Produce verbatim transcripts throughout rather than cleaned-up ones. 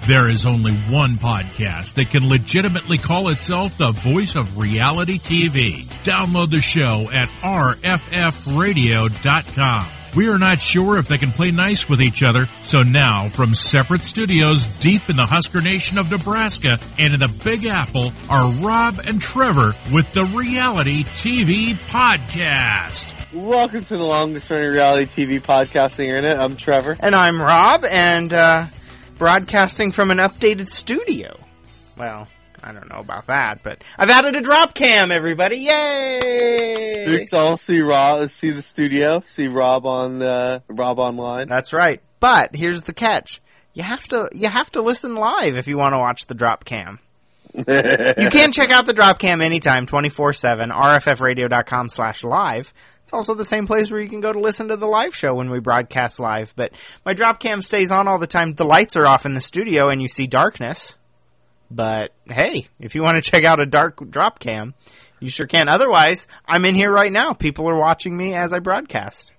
There is only one podcast that can legitimately call itself the voice of reality T V. Download the show at r f f radio dot com. We are not sure if they can play nice with each other, so now, from separate studios deep in the Husker Nation of Nebraska and in the Big Apple, are Rob and Trevor with the Reality T V Podcast. Welcome to the longest running reality T V podcast on the internet. I'm Trevor. And I'm Rob, and uh, broadcasting from an updated studio. Well, I don't know about that, but I've added a drop cam, everybody. Yay! You can all see Rob, see the studio, see Rob on uh, Rob online. That's right. But here's the catch: you have to you have to listen live if you want to watch the drop cam. You can check out the drop cam anytime, twenty-four seven, r f f radio dot com slash live. It's also the same place where you can go to listen to the live show when we broadcast live. But my drop cam stays on all the time. The lights are off in the studio and you see darkness. But hey, if you want to check out a dark drop cam, you sure can. Otherwise, I'm in here right now. People are watching me as I broadcast.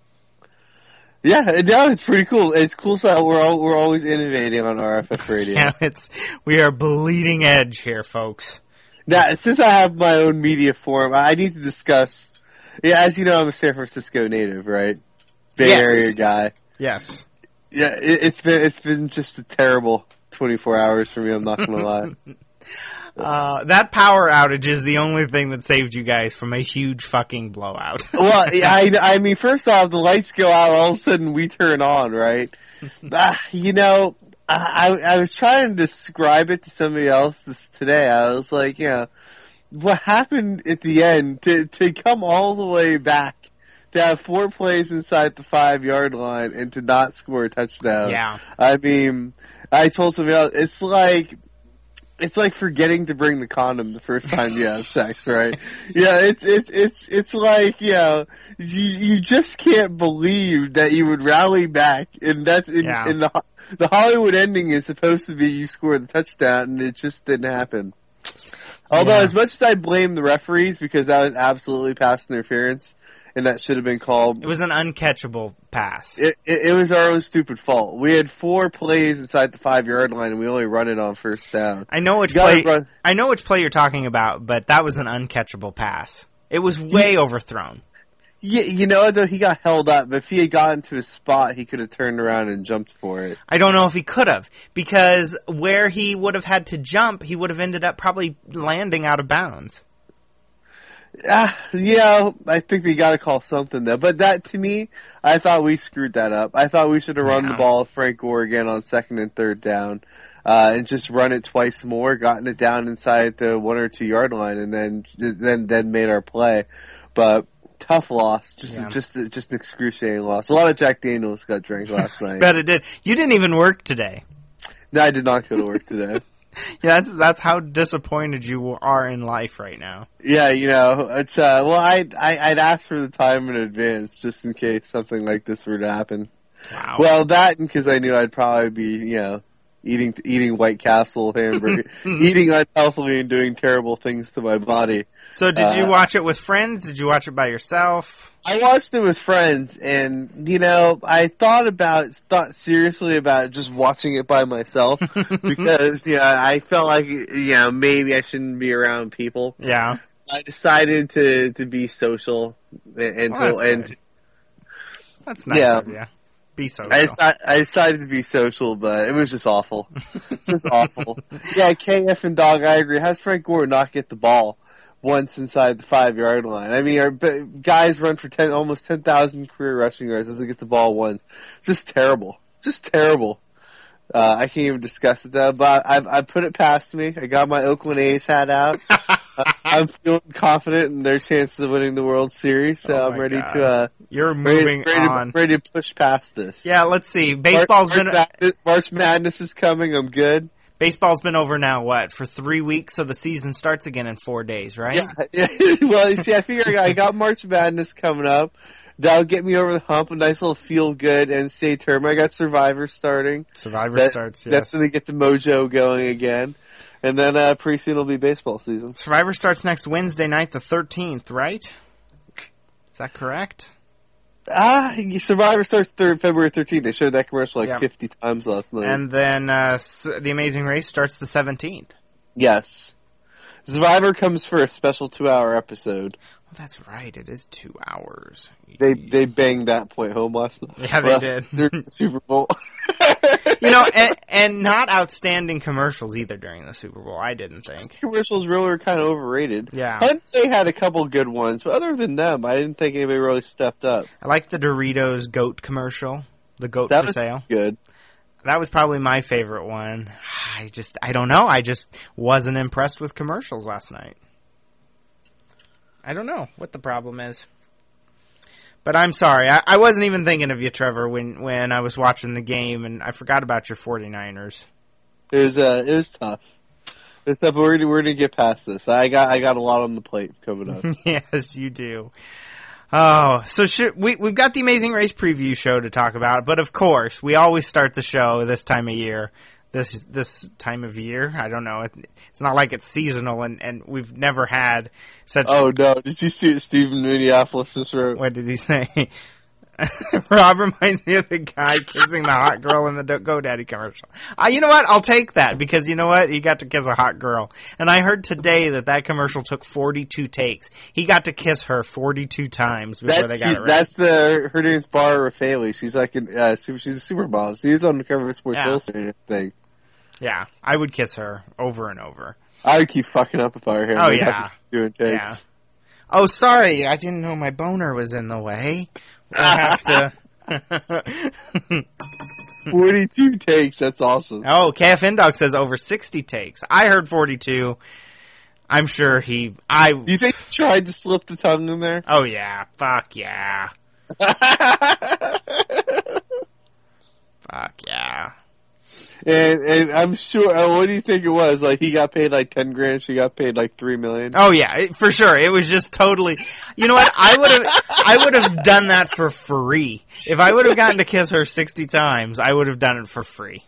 Yeah, no, it's pretty cool. It's cool. So we're all, we're always innovating on R F F Radio. Yeah, it's we are bleeding edge here, folks. Now, since I have my own media forum, I need to discuss. Yeah, as you know, I'm a San Francisco native, right? Bay Yes. Area guy. Yes. Yeah, it, it's been it's been just a terrible twenty-four hours for me. I'm not gonna lie. Uh, that power outage is the only thing that saved you guys from a huge fucking blowout. Well, yeah, I, I mean, first off, the lights go out, all of a sudden we turn on, right? uh, you know, I, I was trying to describe it to somebody else this today. I was like, you know, what happened at the end to, to come all the way back, to have four plays inside the five-yard line and to not score a touchdown. Yeah. I mean, I told somebody else, it's like... It's like forgetting to bring the condom the first time you have sex, right? Yeah, it's it's it's it's like, you know, you you just can't believe that you would rally back, and that's in, Yeah. in the the Hollywood ending is supposed to be you score the touchdown, and it just didn't happen. Although, Yeah. as much as I blame the referees because that was absolutely pass interference, and that should have been called. It was an uncatchable pass. It, it, it was our own stupid fault. We had four plays inside the five-yard line, and we only run it on first down. I know which You gotta play. run- I know which play you're talking about, but that was an uncatchable pass. It was way overthrown. Yeah, you know, though, he got held up, but if he had gotten to his spot, he could have turned around and jumped for it. I don't know if he could have, because where he would have had to jump, he would have ended up probably landing out of bounds. Ah, yeah, I think they got to call something though. But that, to me, I thought we screwed that up. I thought we should have run Yeah. the ball with Frank Gore again on second and third down, uh, and just run it twice more, gotten it down inside the one or two yard line, and then then then made our play. But tough loss, just Yeah. just just an excruciating loss. A lot of Jack Daniels got drank last night. Bet it did. You didn't even work today. No, I did not go to work today. Yeah, that's that's how disappointed you are in life right now. Yeah, you know, it's uh well I I I'd asked for the time in advance just in case something like this were to happen. Wow. Well, that and because I knew I'd probably be, you know, eating eating White Castle hamburger, eating unhealthily and doing terrible things to my body. So did you uh, watch it with friends? Did you watch it by yourself? I watched it with friends, and you know, I thought about thought seriously about just watching it by myself because yeah, I felt like you know maybe I shouldn't be around people. Yeah. I decided to to be social and Well, that's to, and good. That's nice Yeah. of you. Be social. I, deci- I decided to be social, but it was just awful. Just awful. Yeah, K F and Dog, I agree. How's Frank Gore not get the ball once inside the five-yard line? I mean, our b- guys run for ten, almost ten thousand career rushing yards, doesn't get the ball once. Just terrible. Just terrible. Uh, I can't even discuss it though, but I've, I put it past me. I got my Oakland A's hat out. uh, I'm feeling confident in their chances of winning the World Series, so Oh I'm my ready God. to, uh, You're ready, moving ready, on. To, ready to push past this. Yeah, let's see. Baseball's March, been March Madness, March Madness is coming. I'm good. baseball's been over now. What, for three weeks? So the season starts again in four days, right? Yeah. Well, you see, I figure I got March Madness coming up. That'll get me over the hump. A nice little feel good N C double A tournament. I got Survivor starting. Survivor That- starts. Yes. That's going to get the mojo going again. And then uh, pretty soon it'll be baseball season. Survivor starts next Wednesday night, the thirteenth, right? Is that correct? Ah, Survivor starts third, February thirteenth. They showed that commercial like Yep. fifty times last night. And then uh, The Amazing Race starts the seventeenth. Yes. Survivor comes for a special two-hour episode. Well, that's right. It is two hours. They they banged that point home last night. Yeah, they did. During the Super Bowl. You know, and, and not outstanding commercials either during the Super Bowl, I didn't think. Commercials really were kind of overrated. Yeah. Hyundai had a couple good ones, but other than them, I didn't think anybody really stepped up. I like the Doritos goat commercial, the goat That for was sale. good. That was probably my favorite one. I just, I don't know. I just wasn't impressed with commercials last night. I don't know what the problem is. But I'm sorry. I, I wasn't even thinking of you, Trevor, when, when I was watching the game, and I forgot about your 49ers. It was uh, it was tough. It's tough. We're gonna, we're gonna get past this. I got I got a lot on the plate coming up. Yes, you do. Oh, so should, we, we've got the Amazing Race preview show to talk about, but of course, we always start the show this time of year. This this time of year, I don't know. It, it's not like it's seasonal, and, and we've never had such. Oh no! Did you see what Stephen Minneapolis just wrote? What did he say? Rob reminds me of the guy kissing the hot girl in the GoDaddy commercial. Uh, you know what? I'll take that because you know what? He got to kiss a hot girl. And I heard today that that commercial took forty-two takes. He got to kiss her forty-two times before That's, they got she, it right. that's the her name's Bara Raffaele. She's like an, uh, super, she's a supermodel. She's on the cover of Sports Yeah. Illustrated thing. Yeah, I would kiss her over and over. I would keep fucking up if I were him. Oh, I'd yeah. have to keep doing takes. Yeah. Oh, sorry. I didn't know my boner was in the way. I have to. forty-two takes. That's awesome. Oh, K F N Dog says over sixty takes. I heard forty-two. I'm sure he. I. Do you think he tried to slip the tongue in there? Oh yeah. Fuck yeah. Fuck yeah. And and I'm sure. Uh, what do you think it was? Like he got paid like ten grand. She got paid like three million. Oh yeah, it, for sure. It was just totally. You know what? I would have. I would have done that for free. If I would have gotten to kiss her sixty times, I would have done it for free.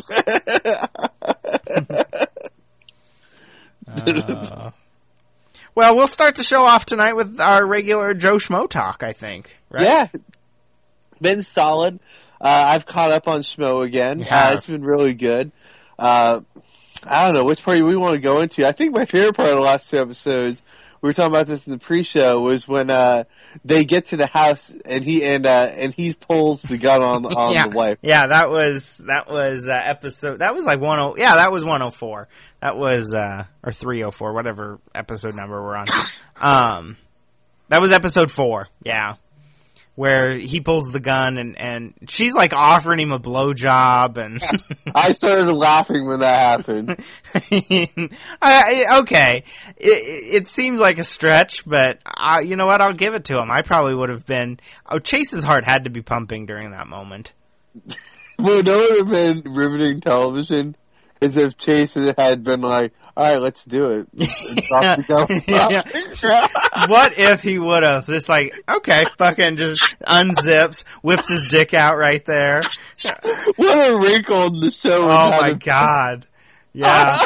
uh, well, we'll start the show off tonight with our regular Joe Schmo talk. I think. Right? Yeah, been solid. Uh, I've caught up on Schmo again. Uh, it's been really good. Uh, I don't know which part we want to go into. I think my favorite part of the last two episodes, we were talking about this in the pre-show, was when uh, they get to the house and he and uh, and he pulls the gun on on yeah. the wife. Yeah, that was that was uh, episode. That was like one oh. Yeah, that was one oh four. That was uh, or three oh four, whatever episode number we're on. Um, that was episode four. Yeah. Where he pulls the gun and, and she's like offering him a blowjob and I started laughing when that happened. I, I, okay, it, it seems like a stretch, but I, you know what? I'll give it to him. I probably would have been. Oh, Chase's heart had to be pumping during that moment. Well, no would have been riveting television is if Chase had been like, all right, let's do it. Yeah. What if he would have? Just like, okay, fucking just unzips, whips his dick out right there. What a wrinkle in the show. Oh my god. Yeah.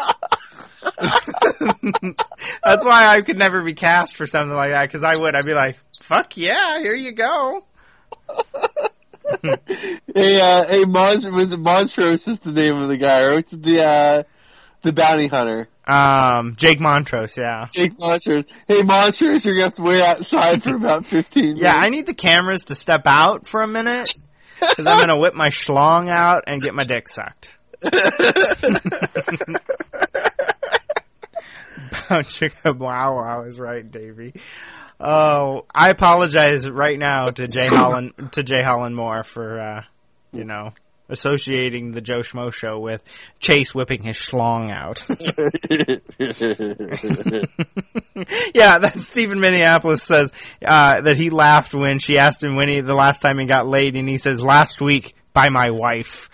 That's why I could never be cast for something like that, because I would. I'd be like, fuck yeah, here you go. Hey, uh, hey, Mont- was it Montrose is the name of the guy, or what's the, uh, the bounty hunter? Um, Jake Montrose, yeah. Jake Montrose. Hey, Montrose, you're gonna have to wait outside for about fifteen minutes. Yeah, I need the cameras to step out for a minute, because I'm gonna whip my schlong out and get my dick sucked. Wow, I was right, Davey. Oh, I apologize right now to Jay Holland to Jay Holland Moore for uh, you know, associating the Joe Schmo show with Chase whipping his schlong out. Yeah, that Stephen Minneapolis says uh, that he laughed when she asked him when he the last time he got laid, and he says last week by my wife.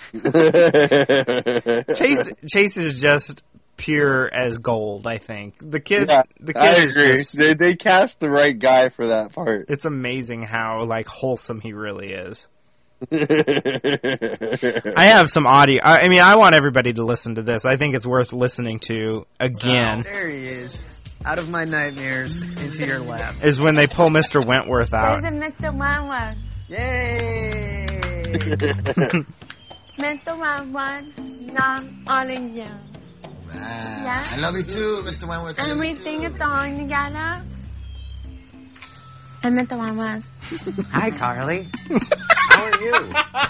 Chase Chase is just pure as gold, I think. The kid, yeah, the kid I is agree. just, they, they cast the right guy for that part. it's amazing how like wholesome he really is. I have some audio. I, I mean, I want everybody to listen to this. I think it's worth listening to again. Oh, there he is. out of my nightmares into your lap. Is when they pull Mister Wentworth out. There's a Mister Wentworth. Yay! Mister Wentworth, non on you. Yeah? I love you too, Mister Wentworth. And we sing a song together. And Mister Wentworth. Hi, Carly. How are you?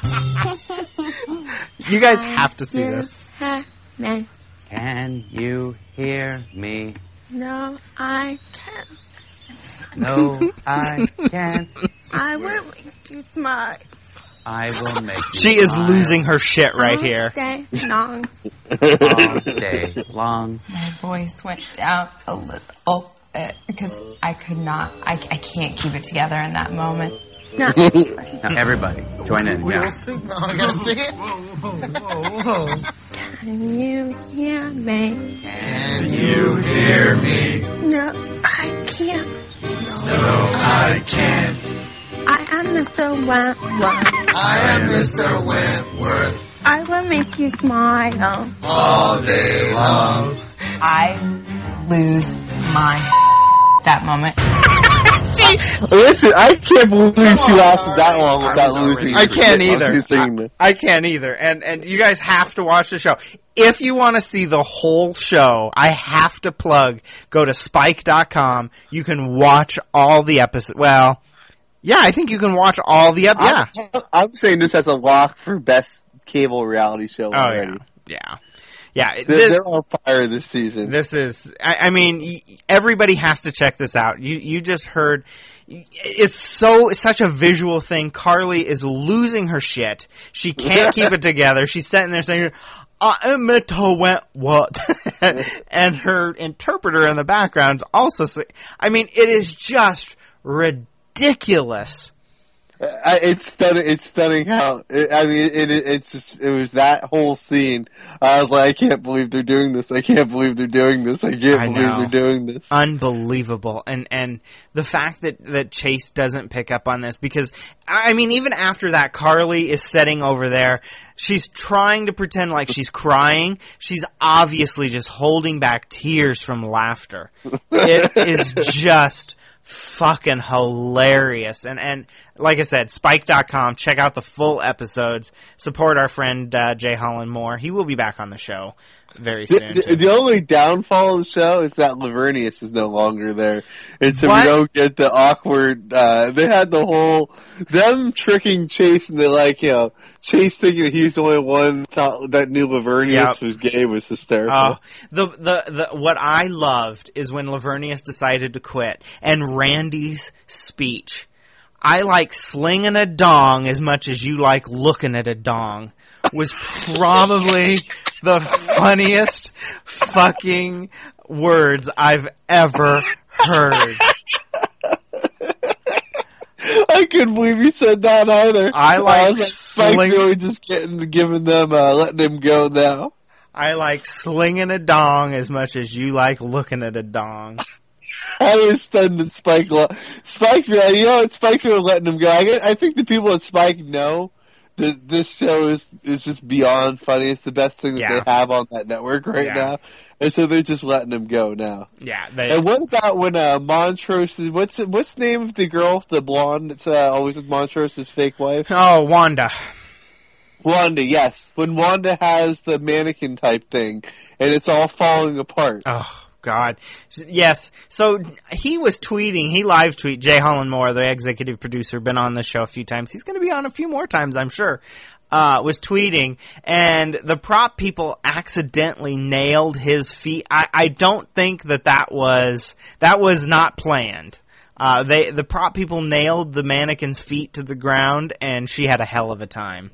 You guys have to see You this. have me. Can you hear me? No, I can't. No, I can't. I will make you smile. I will make you She is smile losing her shit right all here. day long. all day long. My voice went down a little bit because I could not, I, I can't keep it together in that moment. No. Now, everybody, join in. Yeah. No, I gotta sing it. Can you hear me? Can you hear me? No, I can't. No, I can't. I am Mister Wentworth. I am Mister Wentworth I will make you smile. all day long. I lose my that moment. Listen, I can't believe she lasted that long I without was losing. already- I can't her shit either. while she's singing this. I can't either. And and you guys have to watch the show. If you want to see the whole show, I have to plug, go to spike dot com. You can watch all the episodes. Well, yeah, I think you can watch all the ep- yeah. I'm, I'm saying this as a lock for best cable reality show Oh already. yeah. Yeah. Yeah, They're, this, they're on fire this season. this is, I, I mean, y- everybody has to check this out. You, you just heard, it's so, such a visual thing. Carly is losing her shit. She can't keep it together. She's sitting there saying, I am it went what? And her interpreter in the background is also, say- I mean, it is just ridiculous. I, it's stunning. It's stunning how. It, I mean, it, it. It's just. It was that whole scene. I was like, I can't believe they're doing this. I can't believe they're doing this. I can't I believe know. they're doing this. Unbelievable. And and the fact that, that Chase doesn't pick up on this, because, I mean, even after that, Carly is sitting over there. She's trying to pretend like she's crying. She's obviously just holding back tears from laughter. It is just fucking hilarious. And, and like I said, spike dot com, check out the full episodes. Support our friend uh, Jay Holland Moore. He will be back on the show very The, soon. the, too. the only downfall of the show is that Lavernius is no longer there, and so What? we don't get the awkward. Uh, they had the whole them tricking Chase, and they're like, you know, Chase thinking that he's the only one thought that knew Lavernius Yep. was gay was hysterical. Oh, the, the, the, what I loved is when Lavernius decided to quit, and Randy's speech. I like slinging a dong as much as you like looking at a dong was probably the funniest fucking words I've ever heard. I couldn't believe he said that either. I like was like, Spike's sling- really just getting giving them, uh, letting them go now. I like slinging a dong as much as you like looking at a dong. I was stunned that Spike. Lo- Spike's really, you know, what, Spike's really letting him go. I, get, I think the people at Spike know that this show is is just beyond funny. It's the best thing that Yeah. they have on that network right Yeah. now, and so they're just letting him go now. Yeah, they, And what about when uh, Montrose? Is, what's what's the name of the girl, the blonde that's uh, always with Montrose's fake wife? oh, Wanda. Wanda, yes. When Wanda has the mannequin type thing, and it's all falling apart. Oh, God. Yes. So he was tweeting, he live tweet, Jay Holland Moore, the executive producer, been on the show a few times. He's going to be on a few more times, I'm sure. Uh, was tweeting, and the prop people accidentally nailed his feet. I, I don't think that that was, that was not planned. Uh, they, the prop people nailed the mannequin's feet to the ground, and she had a hell of a time.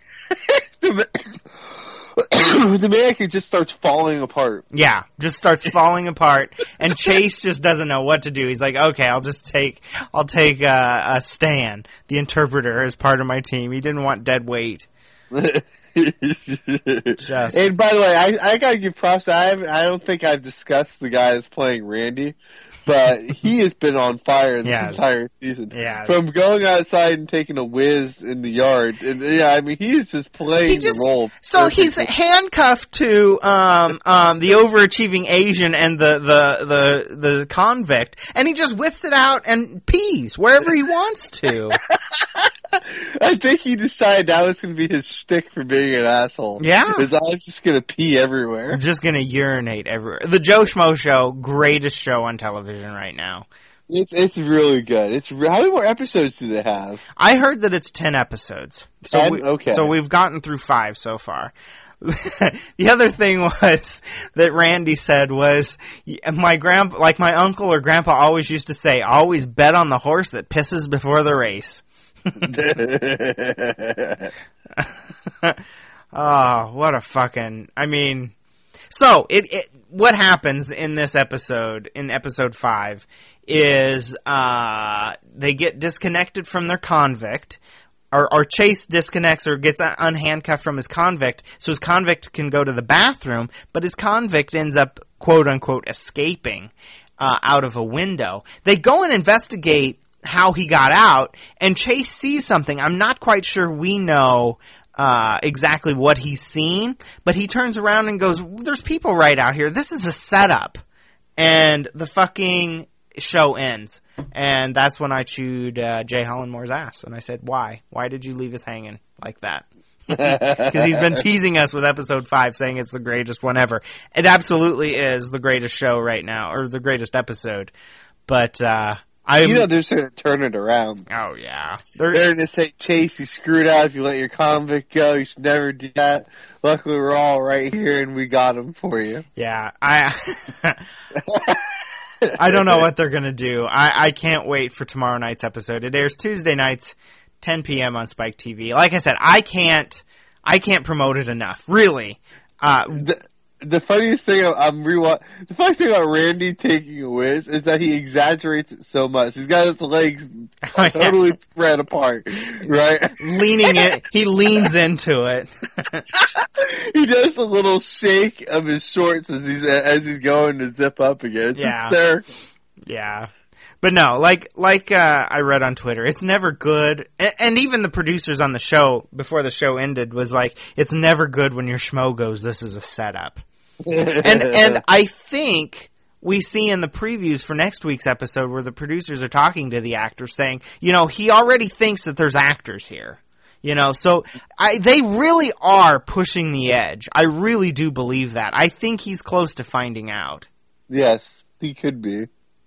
The mannequin just starts falling apart. Yeah, just starts falling apart, and Chase just doesn't know what to do. He's like, okay, I'll just take, I'll take uh, a Stan, the interpreter, as part of my team. He didn't want dead weight. Yeah, Just. And by the way, I, I gotta give props. I haven't, I don't think I've discussed the guy that's playing Randy, but he has been on fire this Yes. entire season. Yes. From going outside and taking a whiz in the yard, and yeah, I mean, he's just playing He just- the role. So perfectly. he's handcuffed to um, um, the overachieving Asian and the, the, the, the convict, and he just whips it out and pees wherever he wants to. I think he decided that was going to be his shtick for being an asshole. Yeah. Is I'm just going to pee everywhere. I'm just gonna urinate everywhere. The Joe Schmo Show, greatest show on television right now. It's it's really good. It's re- how many more episodes do they have? I heard that it's ten episodes. So Ten? we, Okay. So we've gotten through five so far. The other thing was that Randy said was my grandpa, like my uncle or grandpa always used to say, always bet on the horse that pisses before the race. Oh, what a fucking, I mean, so it, it, what happens in this episode, in episode five, is, uh, they get disconnected from their convict, or, or Chase disconnects or gets unhandcuffed from his convict, so his convict can go to the bathroom, but his convict ends up, quote unquote, escaping, uh, out of a window. They go and investigate how he got out, and Chase sees something. I'm not quite sure we know uh exactly what he's seen, but he turns around and goes, there's people right out here. This is a setup. And the fucking show ends. And that's when I chewed uh, Jay Hollandmore's ass. And I said, why? Why did you leave us hanging like that? Because he's been teasing us with episode five, saying it's the greatest one ever. It absolutely is the greatest show right now, or the greatest episode. But, uh, I, you know they're just going to turn it around. Oh, yeah. They're, they're going to say, Chase, you screwed up. You let your convict go. You should never do that. Luckily, we're all right here, and we got him for you. Yeah. I I don't know what they're going to do. I, I can't wait for tomorrow night's episode. It airs Tuesday nights, ten p.m. on Spike T V. Like I said, I can't I can't promote it enough. Really. Uh, the, the funniest thing I'm rewatch. The funniest thing about Randy taking a whiz is that he exaggerates it so much. He's got his legs Oh, yeah. totally spread apart, right? leaning it, he leans into it. He does a little shake of his shorts as he's as he's going to zip up again. It's Yeah. hysterical. Yeah. But no, like like uh, I read on Twitter, it's never good. And, and even the producers on the show, before the show ended, was like, it's never good when your schmo goes, this is a setup. and and I think we see in the previews for next week's episode where the producers are talking to the actors saying, you know, he already thinks that there's actors here. You know, so I, they really are pushing the edge. I really do believe that. I think he's close to finding out. Yes, he could be.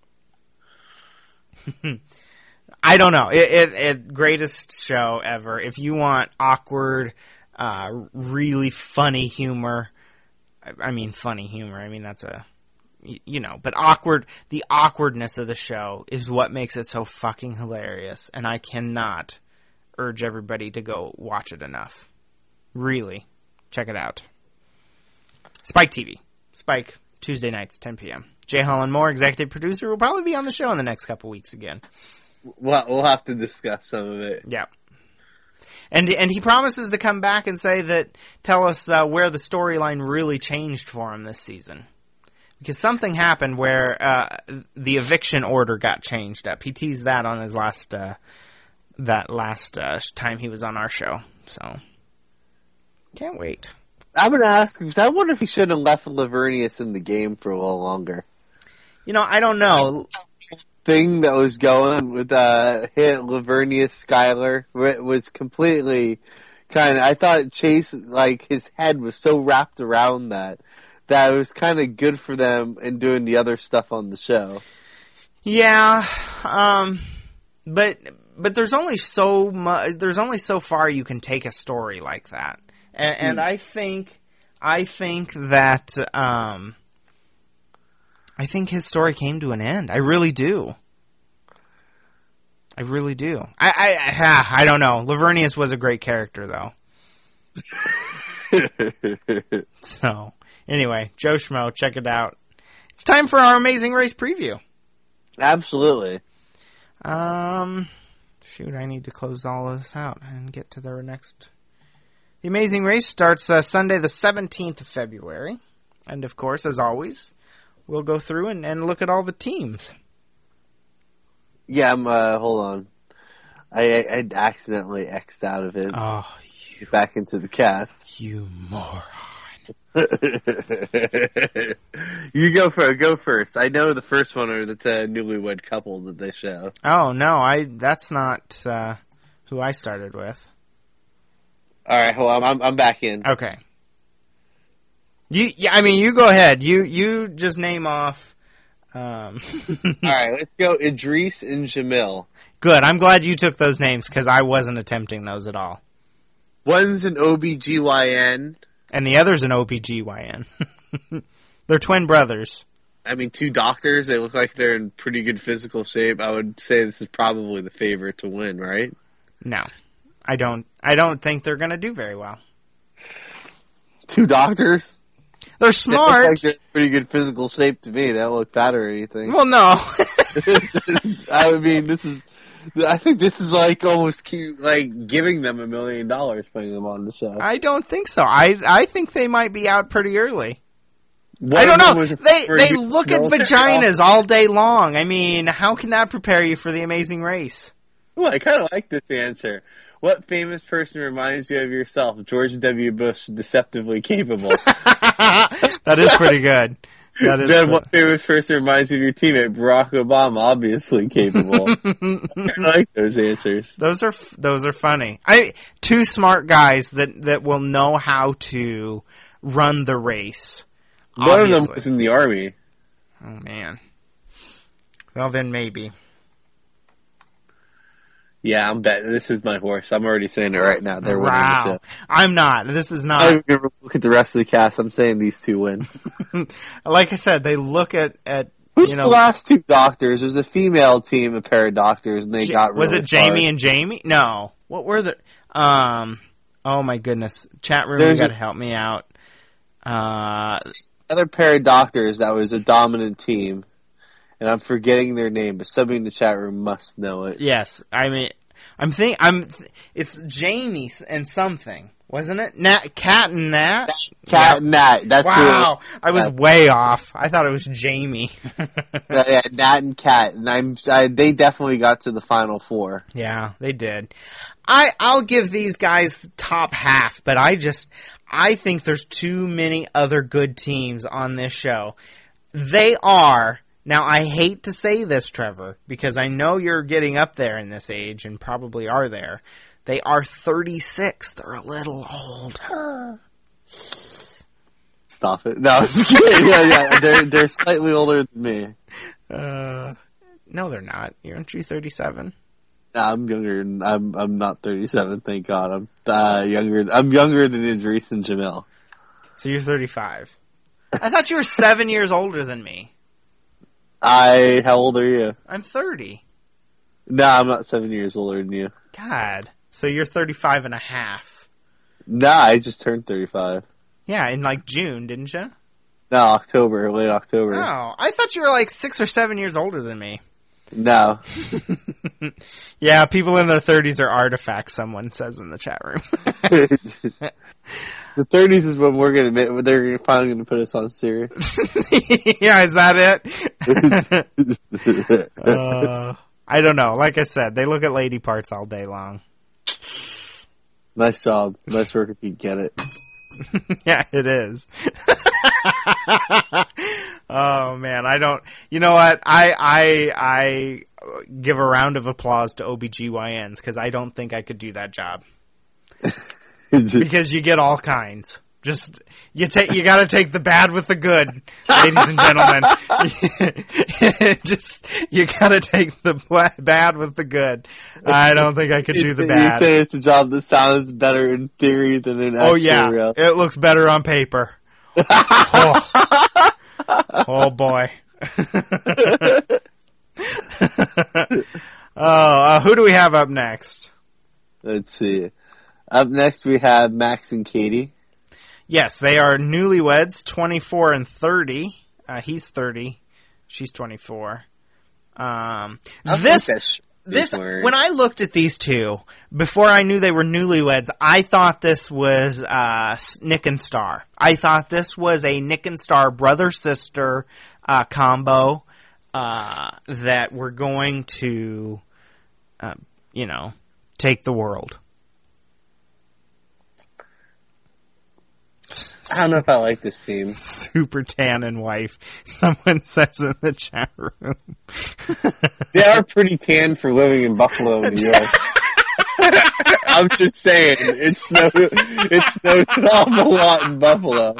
I don't know. It, it, it greatest show ever. If you want awkward, uh, really funny humor, I, I mean funny humor. I mean that's a, you know, but awkward. The awkwardness of the show is what makes it so fucking hilarious, and I cannot urge everybody to go watch it enough. Really, check it out. Spike T V, Spike Tuesday nights, ten p.m. Jay Hollandmore, executive producer, will probably be on the show in the next couple weeks again. We'll, we'll have to discuss some of it. Yeah. And and he promises to come back and say that, tell us uh, where the storyline really changed for him this season. Because something happened where uh, the eviction order got changed up. He teased that on his last, uh, that last uh, time he was on our show. So, can't wait. I'm going to ask, because I wonder if he should have left Lavernius in the game for a little longer. You know, I don't know. Thing that was going with uh, hit Lavernius Skyler was completely kind of. I thought Chase, like his head was so wrapped around that that it was kind of good for them in doing the other stuff on the show. Yeah, um, but but there's only so much. There's only so far you can take a story like that, and, and I think I think that. Um, I think his story came to an end. I really do. I really do. I I, I, I don't know. Lavernius was a great character, though. So, anyway, Joe Schmo, check it out. It's time for our Amazing Race preview. Absolutely. Um, shoot, I need to close all of this out and get to their next The Amazing Race starts uh, Sunday the seventeenth of February. And, of course, as always, we'll go through and, and look at all the teams. Yeah, I'm, uh, hold on. I, I I'd accidentally X'd out of it. Oh, you... Back into the cast. You moron. You go for go first. I know the first one are the uh, newlywed couple that they show. Oh, no, I that's not uh, who I started with. All right, hold on. I'm, I'm back in. Okay. You, yeah, I mean, you go ahead. You, you just name off. Um... All right, let's go. Idris and Jamil. Good. I'm glad you took those names because I wasn't attempting those at all. One's an O B G Y N. And the other's an O B G Y N. They're twin brothers. I mean, two doctors. They look like they're in pretty good physical shape. I would say this is probably the favorite to win, right? No. I don't I don't think they're going to do very well. Two doctors? They're smart. They look like they're in pretty good physical shape to me. They don't look fat or anything. Well, no. I mean, this is... I think this is like almost cute, like giving them a million dollars putting them on the show. I don't think so. I I think they might be out pretty early. One I don't know. They they huge look at military vaginas office. all day long. I mean, how can that prepare you for the Amazing Race? Well, I kind of like this answer. What famous person reminds you of yourself? George W. Bush, deceptively capable. That is pretty good. That is then good. what famous person reminds you of your teammate? Barack Obama, obviously capable. I like those answers. Those are those are funny. I two smart guys that, that will know how to run the race. One Obviously. of them was in the army. Oh man. Well then maybe. Yeah, I'm betting. This is my horse. I'm already saying it right now. They're winning the Wow. show. I'm not. This is I'm not. not even gonna look at the rest of the cast. I'm saying these two win. Like I said, they look at, at Who's you know, the last two doctors? There's a female team, a pair of doctors, and they Ja- got really was it Jamie far. and Jamie? No. What were the um oh my goodness. Chat room, There's you gotta a- help me out. Uh Another pair of doctors that was a dominant team, and I'm forgetting their name, but somebody in the chat room must know it. yes. I mean I'm think I'm th- it's Jamie and something, wasn't it? Nat Cat and Nat? Cat and Nat. That's Wow. I was That's- way off. I thought it was Jamie. who. Yeah, yeah, Nat and Cat, and I'm. I, they definitely got to the final four. Yeah, they did. I I'll give these guys the top half, but I just I think there's too many other good teams on this show. They are now. I hate to say this, Trevor, because I know you're getting up there in this age and probably are there. They are thirty-six. They're a little older. Stop it. No, I was kidding. Yeah, yeah. They're they're slightly older than me. Uh, no, they're not. Aren't you thirty-seven? No, I'm younger. than- I'm I'm not thirty-seven. Thank God. I'm uh, younger. I'm younger than Idris and Jamil. So you're thirty-five. I thought you were seven years older than me. I. How old are you? I'm thirty. No, I'm not seven years older than you. God. So you're thirty-five and a half. No, I just turned thirty-five. Yeah, in like June, didn't you? No, October, late October. Oh, I thought you were like six or seven years older than me. No. Yeah, people in their thirties are artifacts, someone says in the chat room. The thirties is when we're gonna admit they're finally gonna put us on Sirius. Yeah, is that it? uh, I don't know. Like I said, they look at lady parts all day long. Nice job. Nice work if you get it. Yeah, it is. Oh man, I don't. You know what? I I I give a round of applause to O B G Y Ns because I don't think I could do that job. Because you get all kinds. Just you take you got to take the bad with the good, ladies and gentlemen. Just you got to take the bla- bad with the good. I don't think I could do the You bad. say it's a job that sounds better in theory than in actual Oh yeah, real. it looks better on paper. Oh, oh boy. Oh, uh, who do we have up next? Let's see. Up next we have Max and Katie. Yes, they are newlyweds, twenty-four and thirty. Uh, he's thirty. She's twenty-four. Um, I this think that's this weren't. when I looked at these two before I knew they were newlyweds, I thought this was uh, Nick and Star. I thought this was a Nick and Star brother sister uh, combo uh, that were going to, uh, you know, take the world. I don't know if I like this team. Super tan and wife. Someone says in the chat room. They are pretty tan for living in Buffalo, New York. I'm just saying, it snows. It snows an awful lot in Buffalo.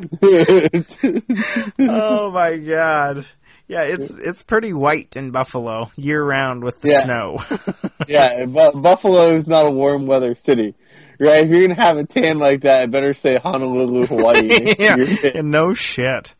Oh my god! Yeah, it's it's pretty white in Buffalo year round with the yeah. snow. Yeah, Bu- Buffalo is not a warm weather city. Right, if you're gonna have a tan like that, I better say Honolulu, Hawaii. Yeah, no shit.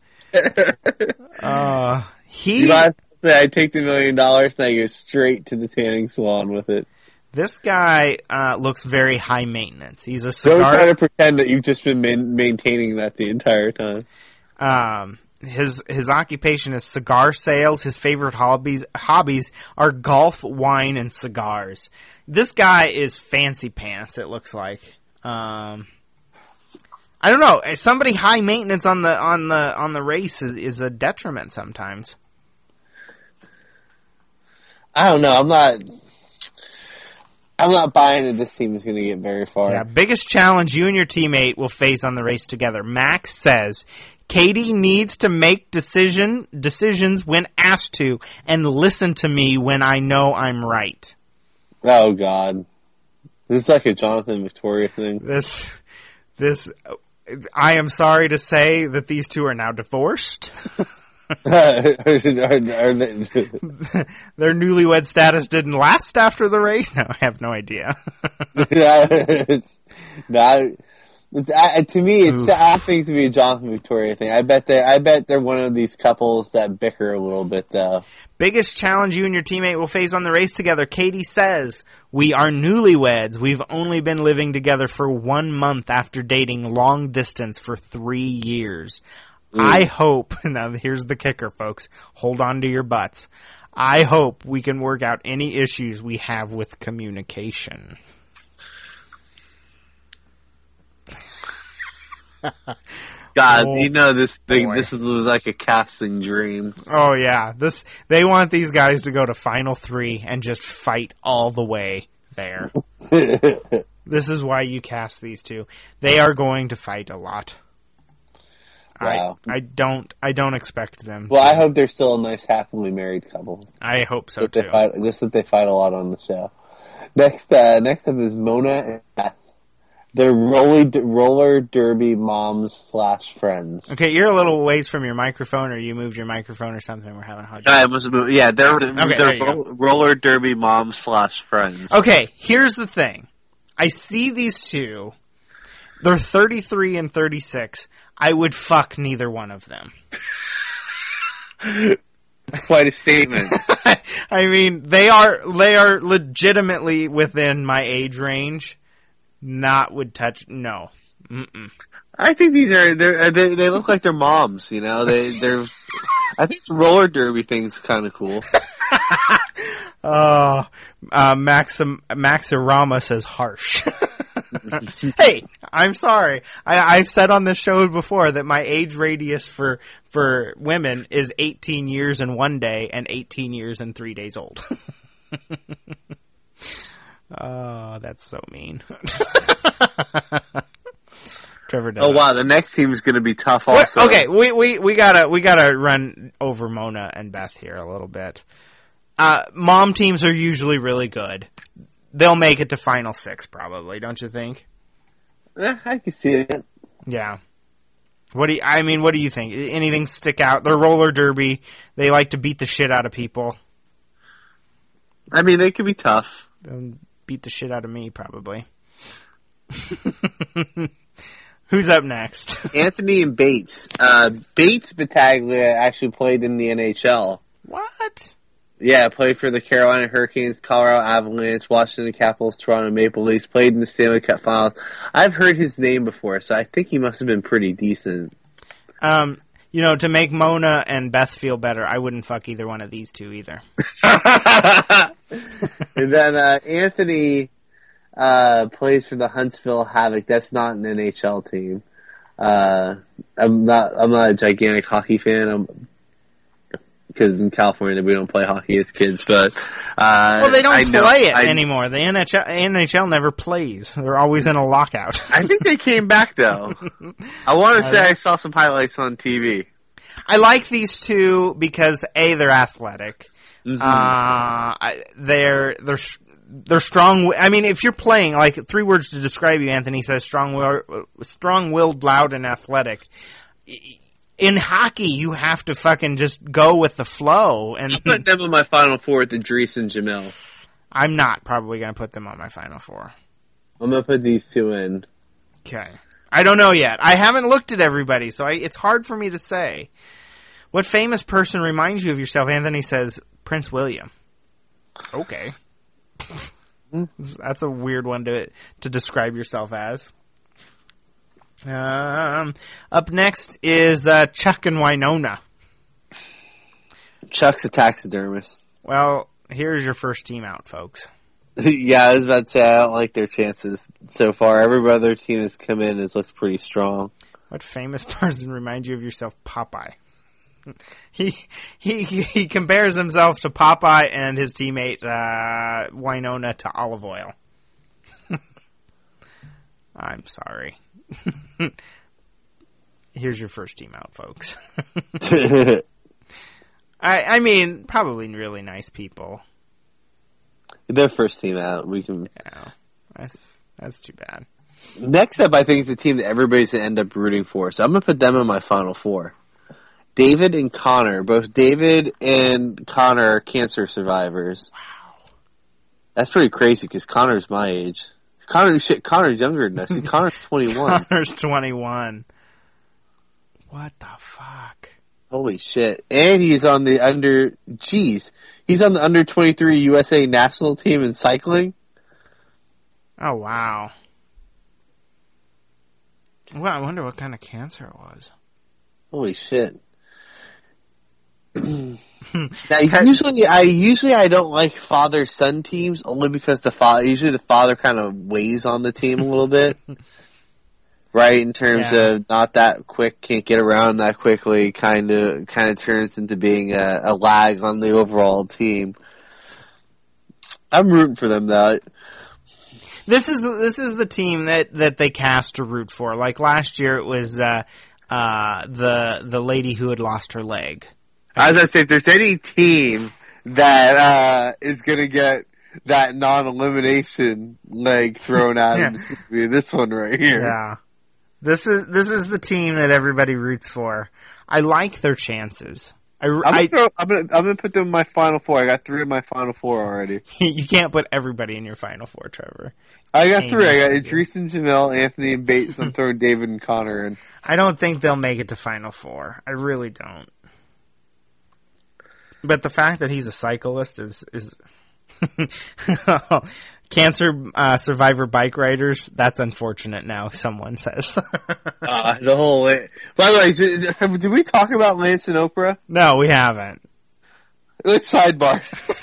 Uh, he. You know, I say I take the million dollars and I go straight to the tanning salon with it. This guy uh, looks very high maintenance. He's a Don't cigar. try to pretend that you've just been man- maintaining that the entire time. Um, his his occupation is cigar sales. His favorite hobbies hobbies are golf, wine, and cigars. This guy is fancy pants. It looks like. Um, I don't know. Somebody high maintenance on the on the on the race is is a detriment sometimes. I don't know. I'm not. I'm not buying that this team is going to get very far. Yeah, biggest challenge you and your teammate will face on the race together. Max says, Katie needs to make decision decisions when asked to, and listen to me when I know I'm right. Oh God, this is like a Jonathan Victoria thing. This, this, I am sorry to say that these two are now divorced. are, are they... Their newlywed status didn't last after the race. No, I have no idea. no, it's, I, to me, it's I think to be a Jonathan Victoria thing. I bet they, I bet they're one of these couples that bicker a little bit, though. Biggest challenge you and your teammate will face on the race together. Katie says, we are newlyweds. We've only been living together for one month after dating long distance for three years. Mm. I hope, now here's the kicker, folks. Hold on to your butts. I hope we can work out any issues we have with communication. God, oh, you know this thing. boy. This is like a casting dream. Oh yeah, this they want these guys to go to Final Three and just fight all the way there. This is why you cast these two. They are going to fight a lot. Wow. I I don't I don't expect them. Well, to. I hope they're still a nice happily married couple. I hope so that too. They fight, just that they fight a lot on the show. Next, uh, next up is Mona and Beth. They're roller, roller derby moms slash friends. Okay, you're a little ways from your microphone, or you moved your microphone or something. We're having a hard I time. must move. Yeah, they're Okay, they're there you ro- roller derby moms slash friends. Okay, here's the thing. I see these two. They're thirty-three and thirty-six. I would fuck neither one of them. It's quite a statement. I mean, they are they are legitimately within my age range. Not would touch. No. Mm-mm. I think these are they're, they they look like they're moms. You know, they they're. I think the roller derby thing's kind of cool. Oh, uh, Maxim Maxirama says harsh. Hey, I'm sorry. I, I've said on this show before that my age radius for for women is eighteen years and one day and eighteen years and three days old. Oh, that's so mean. Trevor does. Oh wow, the next team is going to be tough. Also, What? Okay, we, we we gotta we gotta run over Mona and Beth here a little bit. Uh, mom teams are usually really good. They'll make it to Final Six, probably. Don't you think? Eh, I can see it. Yeah. What do you, I mean? What do you think? Anything stick out? They're roller derby. They like to beat the shit out of people. I mean, they could be tough. They'll beat the shit out of me, probably. Who's up next? Anthony and Bates. Uh, Bates Battaglia actually played in the N H L. What? Yeah, played for the Carolina Hurricanes, Colorado Avalanche, Washington Capitals, Toronto Maple Leafs, played in the Stanley Cup Finals. I've heard his name before, so I think he must have been pretty decent. Um, you know, to make Mona and Beth feel better, I wouldn't fuck either one of these two either. And then uh, Anthony uh, plays for the Huntsville Havoc. That's not an N H L team. Uh, I'm not. I'm not a gigantic hockey fan. I'm because in California we don't play hockey as kids. But uh, well, they don't I play know, it I, anymore. The N H L, N H L never plays. They're always in a lockout. I think they came back though. I want to say I saw some highlights on T V. I like these two because A, they're athletic. Mm-hmm. Uh, I- they're they're they're strong. I mean, if you're playing, like, three words to describe you, Anthony says strong, strong-willed, loud, and athletic. In hockey, you have to fucking just go with the flow. And I put them in my final four with Idris and Jamil. I'm not probably going to put them on my final four. I'm gonna put these two in. Okay. I don't know yet. I haven't looked at everybody, so I, it's hard for me to say. What famous person reminds you of yourself? Anthony says Prince William. Okay. That's a weird one to to describe yourself as. Um, up next is uh, Chuck and Winona. Chuck's a taxidermist. Well, here's your first team out, folks. Yeah, I was about to say I don't like their chances so far. Every other team has come in has looked pretty strong. What famous person reminds you of yourself? Popeye. He he he compares himself to Popeye and his teammate uh, Winona to olive oil. I'm sorry. Here's your first team out, folks. I I mean, probably really nice people. Their first team out. We can. Yeah, that's that's too bad. Next up, I think is the team that everybody's gonna end up rooting for. So I'm gonna put them in my final four. David and Connor. Both David and Connor are cancer survivors. Wow. That's pretty crazy because Connor's my age. Connor, shit, Connor's younger than us. Connor's twenty-one. Connor's twenty-one. What the fuck? Holy shit. And he's on the under, geez, he's on the under twenty-three U S A national team in cycling. Oh, wow. Well, I wonder what kind of cancer it was. Holy shit. Now, usually I usually I don't like father-son teams only because the father usually the father kind of weighs on the team a little bit, right? In terms Yeah. of not that quick, can't get around that quickly, kind of kind of turns into being a, a lag on the overall team. I'm rooting for them though. This is this is the team that, that they cast to root for. Like last year, it was uh, uh, the the lady who had lost her leg. As I say, if there's any team that uh, is going to get that non-elimination leg thrown at Yeah. him, it's going to be this one right here. Yeah, this is this is the team that everybody roots for. I like their chances. I, I'm I gonna, throw, I'm gonna I'm gonna put them in my final four. I got three in my final four already. you can't put everybody in your final four, Trevor. I got Ain't three. I got gonna Idris and Jamel, Anthony and Bates. I'm throwing David and Connor in. I don't think they'll make it to final four. I really don't. But the fact that he's a cyclist is is cancer uh, survivor bike riders. That's unfortunate. Now someone says. uh, the whole way. By the way, did, did we talk about Lance and Oprah? No, we haven't. Let's sidebar.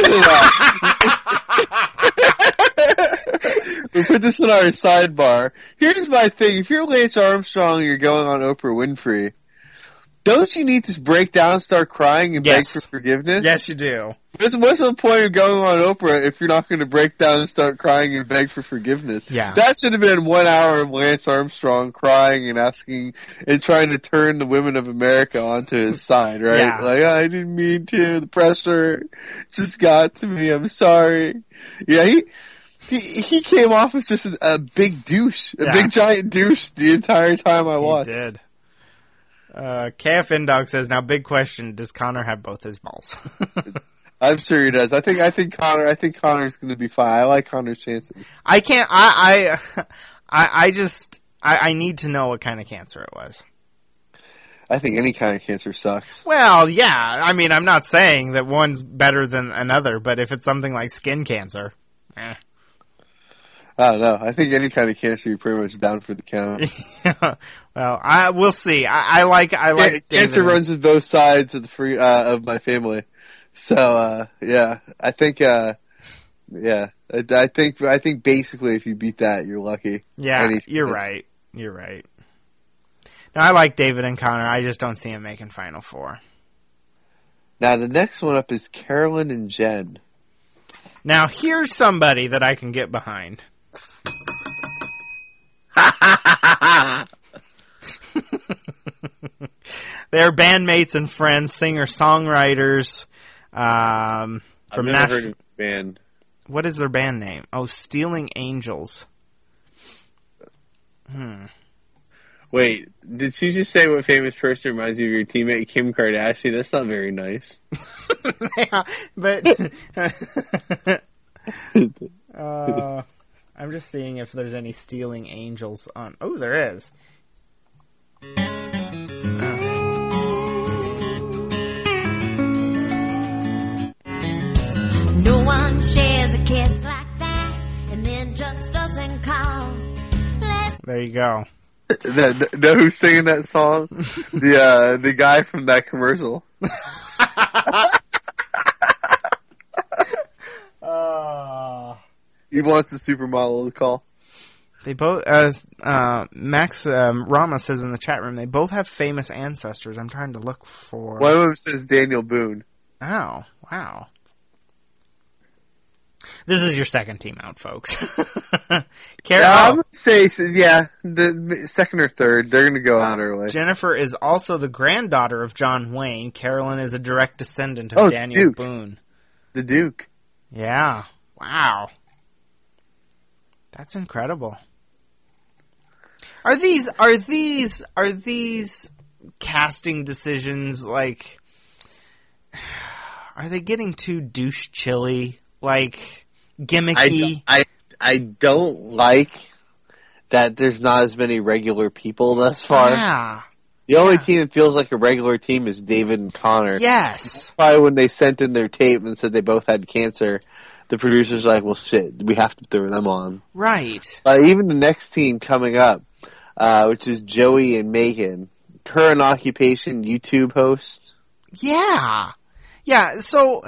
We put this in our sidebar. Here's my thing. If you're Lance Armstrong and you're going on Oprah Winfrey, don't you need to break down and start crying and Yes. beg for forgiveness? Yes, you do. What's, what's the point of going on Oprah if you're not going to break down and start crying and beg for forgiveness? Yeah. That should have been one hour of Lance Armstrong crying and asking and trying to turn the women of America onto his side, right? Yeah. Like, I didn't mean to. The pressure just got to me. I'm sorry. Yeah, he he, he came off as just a, a big douche, a Yeah. big giant douche the entire time I watched. He did. Uh, K F N Dog says, now big question, does Connor have both his balls? I'm sure he does. I think I think Connor I think Connor's going to be fine. I like Connor's chances. I can't, I, I, I, I just, I, I need to know what kind of cancer it was. I think any kind of cancer sucks. Well, yeah, I mean, I'm not saying that one's better than another, but if it's something like skin cancer, eh. I don't know. I think any kind of cancer, you're pretty much down for the count. Well, I we'll see. I, I like I like Yeah, cancer David. runs with both sides of the free uh, of my family, so uh, yeah, I think uh, Yeah, I, I think I think basically if you beat that, you're lucky. Yeah, Anything. you're right. You're right. Now, I like David and Connor. I just don't see him making Final Four. Now, the next one up is Carolyn and Jen. Now, here's somebody that I can get behind. They're bandmates and friends, singer-songwriters. Um, from I've never Nash- heard of the band. What is their band name? Oh, Stealing Angels. Hmm. Wait, did she just say what famous person reminds you of your teammate Kim Kardashian? That's not very nice. Yeah, but uh, I'm just seeing if there's any Stealing Angels on. Oh, there is. No one shares a kiss like that and then just doesn't call. Let's There you go. the, the, know who's singing that song? the uh, the guy from that commercial. uh, He wants the supermodel to call. they both, as uh, Max um, Rama says in the chat room, they both have famous ancestors. I'm trying to look for. One of them says Daniel Boone. Oh, wow. This is your second team out, folks. Carol, Yeah, I'm gonna say so, yeah, the second or third. They're gonna go out early. Jennifer is also the granddaughter of John Wayne. Carolyn is a direct descendant of Oh, Daniel Duke. Boone. The Duke. Yeah. Wow. That's incredible. Are these are these are these casting decisions like are they getting too douche chilly? Like gimmicky? I, I, I don't like that there's not as many regular people thus far. Yeah. The only Yeah. team that feels like a regular team is David and Connor. Yes. Probably when they sent in their tape and said they both had cancer, the producers were like, well, shit, we have to throw them on. Right. Uh, even the next team coming up, uh, which is Joey and Megan, current occupation YouTube host. Yeah. Yeah, so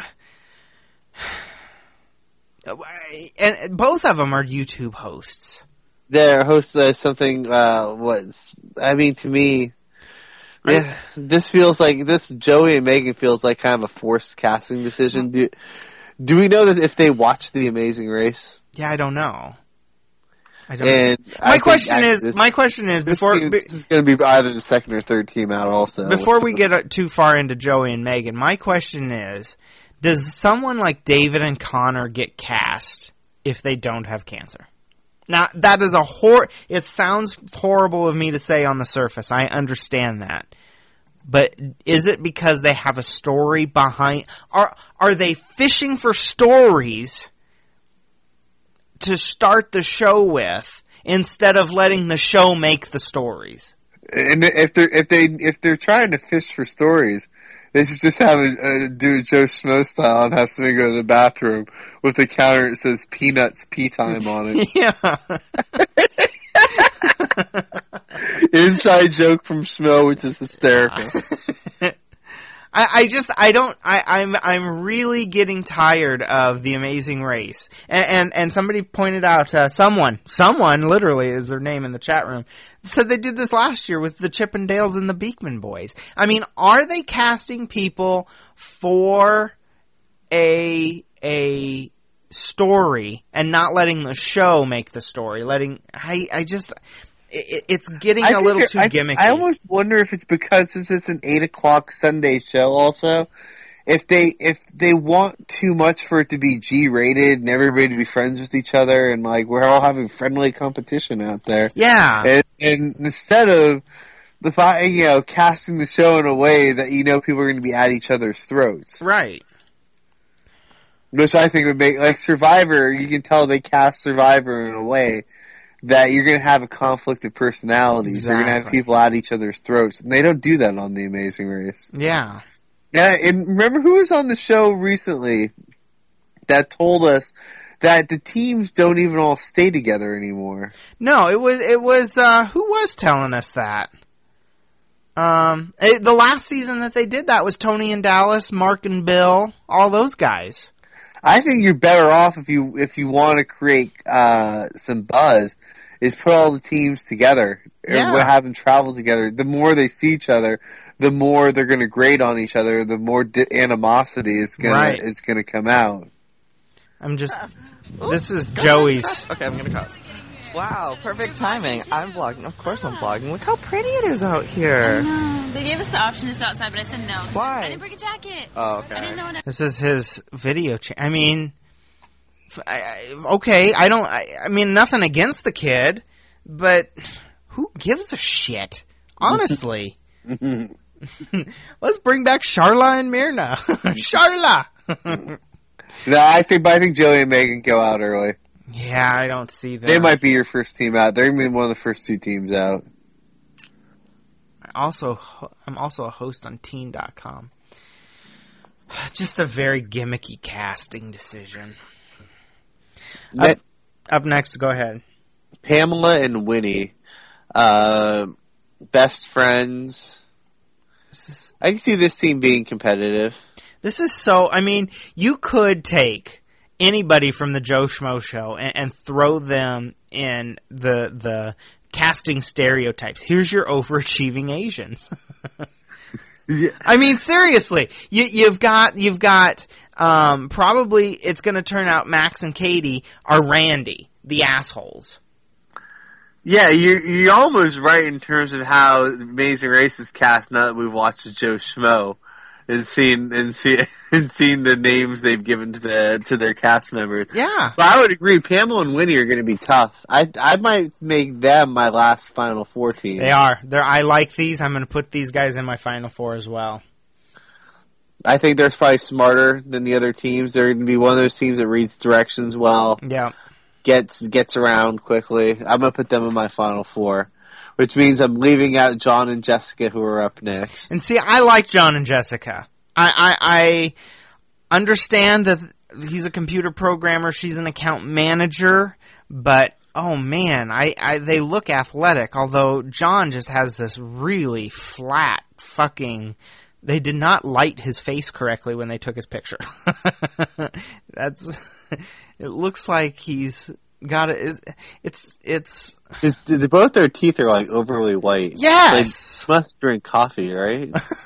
and both of them are YouTube hosts. Their host of something, uh, was, I mean, to me, yeah, this feels like, this Joey and Megan feels like kind of a forced casting decision. Do, do we know that if they watch The Amazing Race? Yeah, I don't know. I don't And know. I My think question actually is, this- my question is, This, before team- this is going to be either the second or third team out also. before we get uh, too far into Joey and Megan, my question is, does someone like David and Connor get cast if they don't have cancer? Now, that is a hor- it sounds horrible of me to say on the surface. I understand that. But is it because they have a story behind, are, are they fishing for stories to start the show with instead of letting the show make the stories? And if they're if they if they're trying to fish for stories, they should just have a, a do a Joe Schmo style and have somebody go to the bathroom with a counter that says "Peanuts Pee Time" on it. Yeah. Inside joke from Schmo, which is hysterical. I, I just, I don't, I, I'm, I'm really getting tired of The Amazing Race. And, and, and somebody pointed out, uh, someone, someone literally is their name in the chat room, said they did this last year with the Chippendales and the Beekman Boys. I mean, are they casting people for a, a story and not letting the show make the story? Letting, I, I just, it, it's getting I a think little they're- too I, gimmicky. I almost wonder if it's because since it's an eight o'clock Sunday show also, if they, if they want too much for it to be G rated and everybody to be friends with each other and like we're all having friendly competition out there. Yeah. And, and instead of the fi- you know, casting the show in a way that you know people are going to be at each other's throats. Right. Which I think would make, like Survivor, you can tell they cast Survivor in a way that you're going to have a conflict of personalities. Exactly. You're going to have people at each other's throats. And they don't do that on The Amazing Race. Yeah. Yeah, and remember who was on the show recently that told us that the teams don't even all stay together anymore? No, it was, it was, uh, who was telling us that? Um, it, the last season that they did that was Tony and Dallas, Mark and Bill, all those guys. I think you're better off if you if you want to create uh, some buzz, is put all the teams together Yeah. and have them travel together. The more they see each other, the more they're going to grade on each other. The more di- animosity is going Right. to is going to come out. I'm just. This is Joey's. Okay, I'm gonna cuss. Wow, perfect timing. I'm vlogging. Of course I'm vlogging. Look how pretty it is out here. No, they gave us the option to sit outside, but I said no. Why? I didn't bring a jacket. Oh, okay. I didn't know what. This is his video. Cha- I mean, f- I, I, okay. I don't. I, I mean, nothing against the kid, but who gives a shit? Honestly. Let's bring back Sharla and Myrna. Sharla. No, I think, but I think Joey and Megan go out early. Yeah, I don't see that. They might be your first team out. They're going to be one of the first two teams out. Also, I'm also a host on teen dot com. Just a very gimmicky casting decision. Up, up next, go ahead. Pamela and Winnie, uh, best friends. This is, I can see this team being competitive. This is so. I mean, you could take anybody from the Joe Schmo show and, and throw them in the the casting stereotypes. Here's your overachieving Asians. Yeah. I mean, seriously, you, you've got you've got um, probably it's going to turn out Max and Katie are Randy, the assholes. Yeah, you're, you're almost right in terms of how Amazing Race is cast now that we've watched the Joe Schmo and seen and see and seen the names they've given to the to their cast members. Yeah, but I would agree. Pamela and Winnie are going to be tough. I I might make them my last Final Four team. They are. They're. I like these. I'm going to put these guys in my Final Four as well. I think they're probably smarter than the other teams. They're going to be one of those teams that reads directions well. Yeah. Gets gets around quickly. I'm going to put them in my Final Four, which means I'm leaving out John and Jessica, who are up next. And see, I like John and Jessica. I, I, I understand that he's a computer programmer, she's an account manager, but oh man, I, I they look athletic, although John just has this really flat fucking... They did not light his face correctly when they took his picture. That's... It looks like he's got it. It's it's. His, both their teeth are like overly white. Yes, they must drink coffee, right?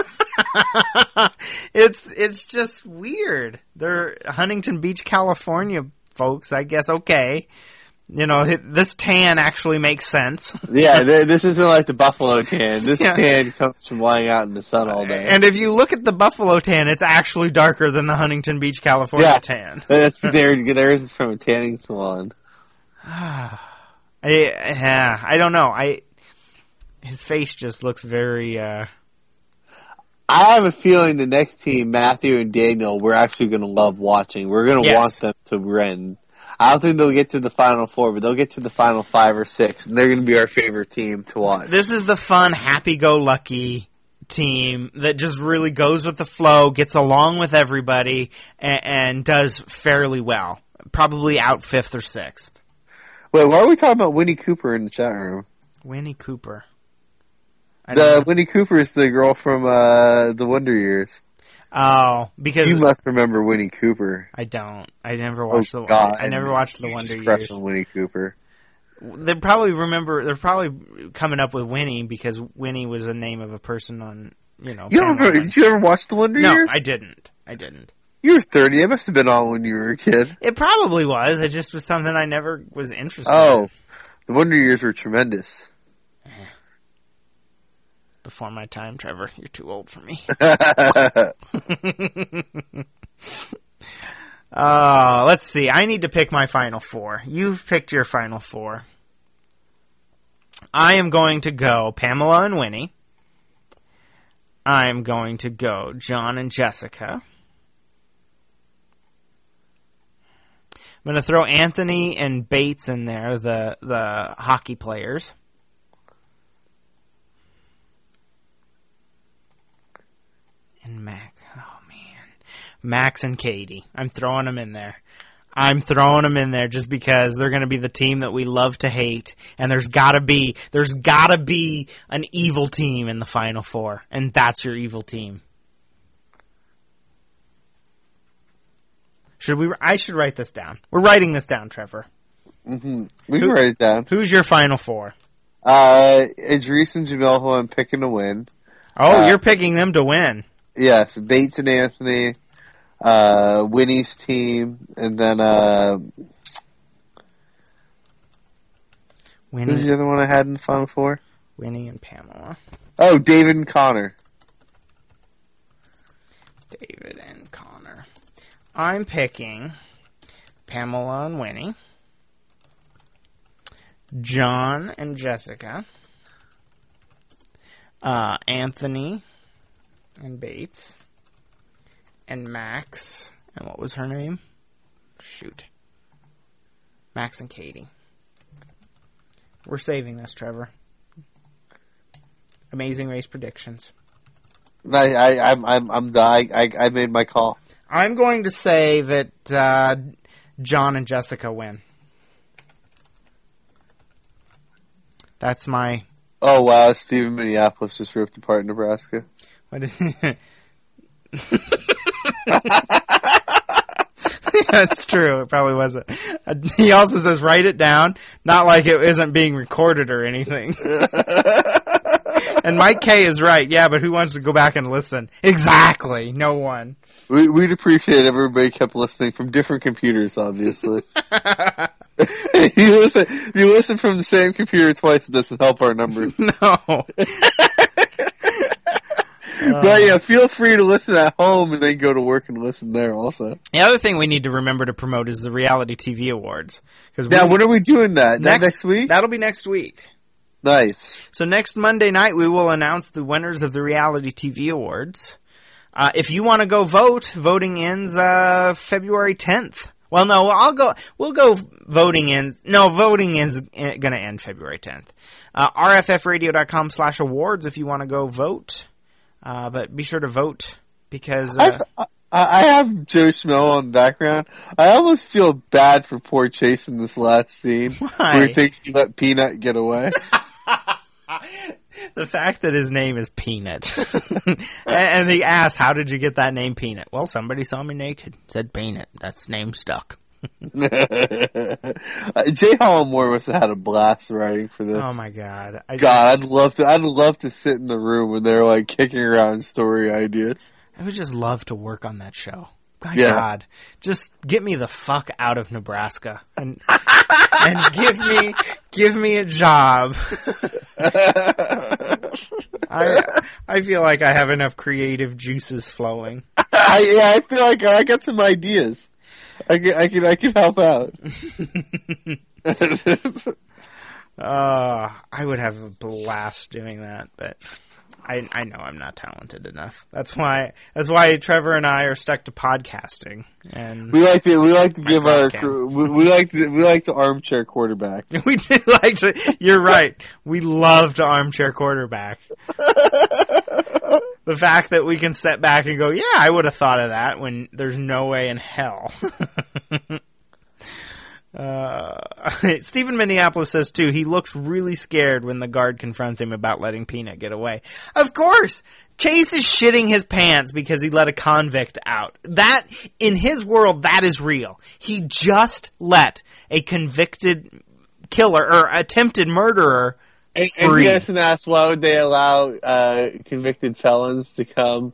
it's it's just weird. They're Huntington Beach, California folks. I guess okay. You know, this tan actually makes sense. Yeah, this isn't like the buffalo tan. This yeah. tan comes from lying out in the sun all day. And if you look at the buffalo tan, it's actually darker than the Huntington Beach, California yeah, tan. That's there. There is from a tanning salon. I, yeah, I don't know. I his face just looks very. Uh... I have a feeling the next team, Matthew and Daniel, we're actually going to love watching. We're going to yes. want them to win. I don't think they'll get to the Final Four, but they'll get to the Final Five or Six, and they're going to be our favorite team to watch. This is the fun, happy-go-lucky team that just really goes with the flow, gets along with everybody, and, and does fairly well. Probably out fifth or sixth. Wait, why are we talking about Winnie Cooper in the chat room? Winnie Cooper. I the Winnie Cooper is the girl from uh, the Wonder Years. Oh, because you must remember Winnie Cooper. I don't. I never watched oh, the. God. I never watched the Wonder Years. Years. On Winnie Cooper. They probably remember. They're probably coming up with Winnie because Winnie was a name of a person on. You know. You ever, did you ever watch the Wonder no, Years? No, I didn't. I didn't. You were thirty. It must have been on when you were a kid. It probably was. It just was something I never was interested oh, in. Oh, the Wonder Years were tremendous. Before my time, Trevor. You're too old for me. uh, let's see. I need to pick my Final Four. You've picked your Final Four. I am going to go Pamela and Winnie. I am going to go John and Jessica. I'm going to throw Anthony and Bates in there, the the hockey players. And Mac, oh man, Max and Katie. I'm throwing them in there. I'm throwing them in there just because they're going to be the team that we love to hate, and there's got to be there's got to be an evil team in the Final Four, and that's your evil team. Should we? I should write this down. We're writing this down, Trevor. Mm-hmm. We can Who, write it down. Who's your final four? Uh, Idris and Jamil, who I'm picking to win. Oh, uh, you're picking them to win. Yes, Bates and Anthony, uh, Winnie's team, and then uh, Winnie. Who's the other one I had in the Final Four? Winnie and Pamela. Oh, David and Connor. David and Connor. I'm picking Pamela and Winnie, John and Jessica, uh, Anthony and Bates, and Max, and what was her name? Shoot. Max and Katie. We're saving this, Trevor. Amazing Race predictions. I, I, I'm, I'm, I'm, I, I, I made my call. I'm going to say that uh, John and Jessica win. That's my. Oh wow! Steven Minneapolis just ripped apart Nebraska. What is That's true. It probably wasn't. Uh, he also says, write it down. Not like it isn't being recorded or anything. And Mike K is right. Yeah, but who wants to go back and listen? Exactly. No one. We, we'd appreciate if everybody kept listening from different computers, obviously. If you listen, if you listen from the same computer twice, it doesn't help our numbers. No. But yeah, feel free to listen at home and then go to work and listen there also. The other thing we need to remember to promote is the Reality T V Awards. Yeah, when are we doing that? Next, next week? That'll be next week. Nice. So next Monday night we will announce the winners of the Reality T V Awards. Uh, if you want to go vote, voting ends uh, February tenth. Well, no, I'll go. We'll go voting in. No, voting ends going to end February tenth. Uh, R F F radio dot com slash awards if you want to go vote. Uh, but be sure to vote because uh, I, I have Joe Schmo on the background. I almost feel bad for poor Chase in this last scene why? where he thinks he let Peanut get away. The fact that his name is Peanut. And he asks, how did you get that name Peanut? Well, somebody saw me naked. Said Peanut. That's name stuck. uh, Jay Hollowmore must have had a blast writing for this. Oh my god! I God, just, I'd love to. I'd love to sit in the room when they're like kicking around story ideas. I would just love to work on that show. My yeah. God, just get me the fuck out of Nebraska and and give me give me a job. I I feel like I have enough creative juices flowing. I, yeah, I feel like I got some ideas. I can, I can, I can help out. uh, I would have a blast doing that, but I, I know I'm not talented enough. That's why, that's why Trevor and I are stuck to podcasting. And we like to, we like to give our, we, we like to, we like to armchair quarterback. We do like to. You're right. We love to armchair quarterback. The fact that we can step back and go, yeah, I would have thought of that when there's no way in hell. uh, Stephen Minneapolis says, too, he looks really scared when the guard confronts him about letting Peanut get away. Of course! Chase is shitting his pants because he let a convict out. That, in his world, that is real. He just let a convicted killer, or attempted murderer, And, and he hasn't asked why would they allow uh, convicted felons to come?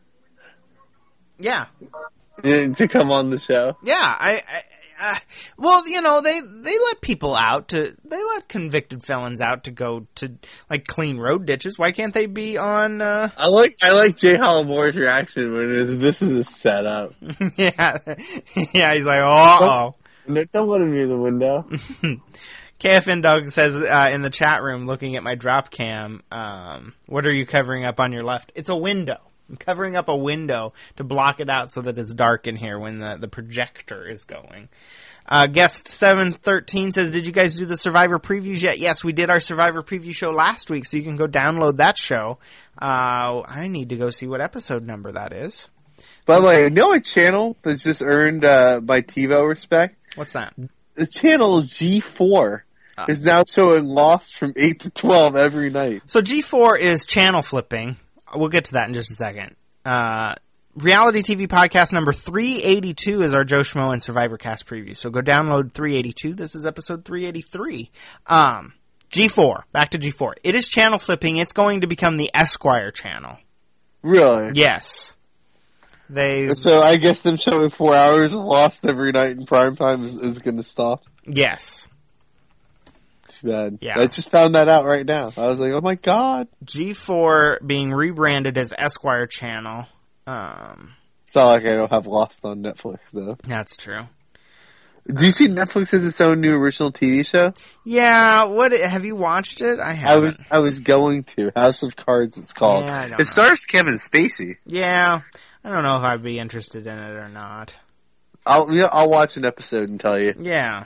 Yeah, to come on the show. Yeah, I, I, I. Well, you know, they they let people out to. They let convicted felons out to go to like clean road ditches. Why can't they be on? Uh... I like I like Jay Hollowmore's reaction when it is this is a setup. yeah, yeah. He's like, oh, don't, don't let him near the window. K F N Dog says uh, in the chat room, looking at my drop cam, um, what are you covering up on your left? It's a window. I'm covering up a window to block it out so that it's dark in here when the, the projector is going. Uh, guest seven thirteen says, did you guys do the Survivor previews yet? Yes, we did our Survivor preview show last week, so you can go download that show. Uh, I need to go see what episode number that is. By the way, you know a channel that's just earned uh, my TiVo respect? What's that? The channel G four. Uh, is now showing Lost from eight to twelve every night. So G four is channel flipping. We'll get to that in just a second. Uh, Reality T V podcast number three eighty-two is our Joe Schmo and Survivor Cast preview. So go download three eighty-two. This is episode three eighty-three. Um, G four. Back to G four. It is channel flipping. It's going to become the Esquire channel. Really? Yes. They. So I guess them showing four hours of Lost every night in prime time is, is going to stop. Yes. Too bad. Yeah. I just found that out right now. I was like, oh my god. G four being rebranded as Esquire channel. Um, it's not like I don't have Lost on Netflix though. That's true. Do you see Netflix has its own new original T V show? Yeah. What have you watched it? I haven't. I was I was going to House of Cards. It's called. Yeah, I don't it know. stars Kevin Spacey. Yeah. I don't know if I'd be interested in it or not. I'll yeah, I'll watch an episode and tell you. Yeah.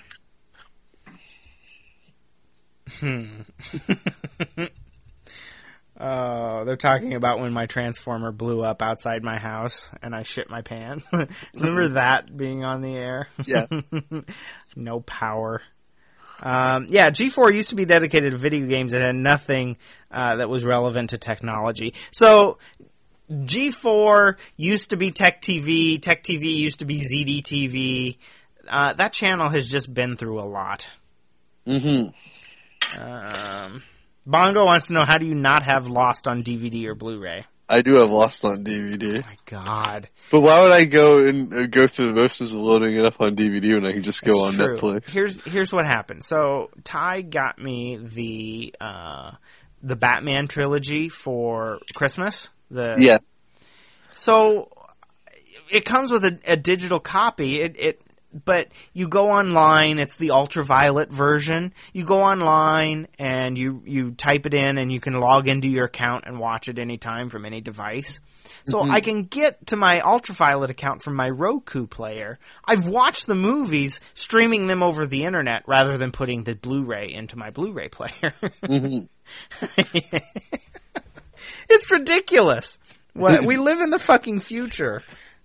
Hmm. Oh, they're talking about when my transformer blew up outside my house and I shit my pants. Remember that being on the air? Yeah. No power. Um, yeah, G four used to be dedicated to video games that had nothing uh, that was relevant to technology. So G four used to be Tech T V. Tech T V used to be Z D T V. Uh, that channel has just been through a lot. Mm-hmm. Um, Bongo wants to know, how do you not have Lost on D V D or Blu-ray? I do have Lost on D V D. Oh my god. But why would I go and uh, go through the motions of loading it up on D V D when I can just go It's on true. Netflix? Here's here's what happened. So Ty got me the uh, the Batman trilogy for Christmas. The Yeah. So it comes with a, a digital copy. It, it, but you go online. It's the ultraviolet version. You go online and you you type it in, and you can log into your account and watch it anytime from any device. So Mhm. I can get to my ultraviolet account from my Roku player. I've watched the movies streaming them over the internet rather than putting the Blu-ray into my Blu-ray player. Mm-hmm. It's ridiculous. What, we live in the fucking future.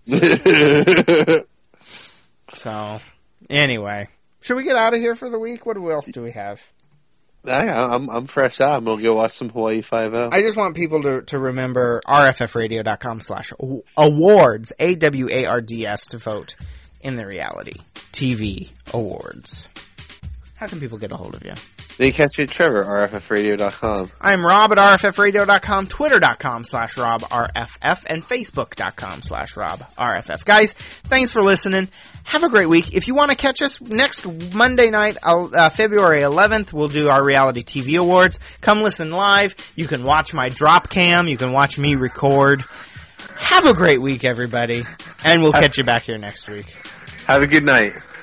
So, anyway. Should we get out of here for the week? What else do we have? I, I'm I'm fresh out. I'm gonna go watch some Hawaii Five-O. I just want people to, to remember r f f radio dot com slash awards, A W A R D S, to vote in the Reality T V Awards. How can people get a hold of you? They can catch me at Trevor, R F F radio dot com. I'm Rob at r f f radio dot com, twitter dot com slash Rob R F F, and facebook dot com slash Rob R F F. Guys, thanks for listening. Have a great week. If you want to catch us next Monday night, uh, February eleventh, we'll do our Reality T V Awards. Come listen live. You can watch my drop cam. You can watch me record. Have a great week, everybody. And we'll catch you back here next week. Have a good night.